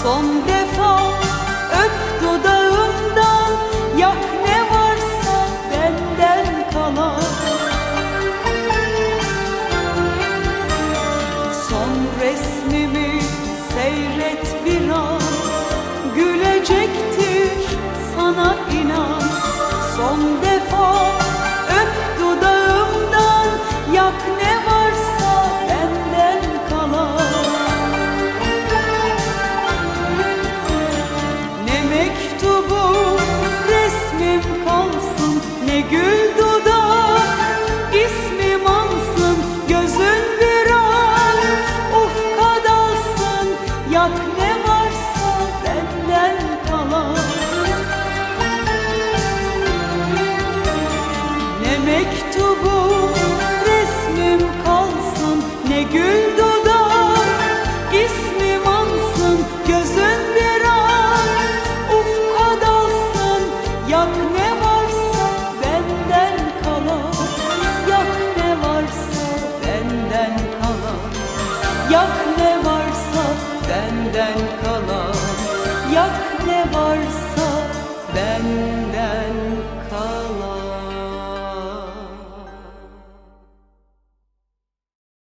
Son defa öp dudağımdan, yak ne varsa benden kalan. Son resmimi seyret bir an, gülecektir sana inan. Son defa öp dudağımdan, yak ne varsa benden kalan. Ne mektubu resmim kalsın, ne gül dudak ismim ansın. Gözün bir an ufka dalsın, yak ne varsa benden kalan. Ne mektubu resmim kalsın, ne gül dudak ismim ansın. Gözün bir an ufka dalsın, yak ne varsa benden kalan. Yak ne varsa benden kalan. Yak ne varsa benden kalan. Yak ne varsa benden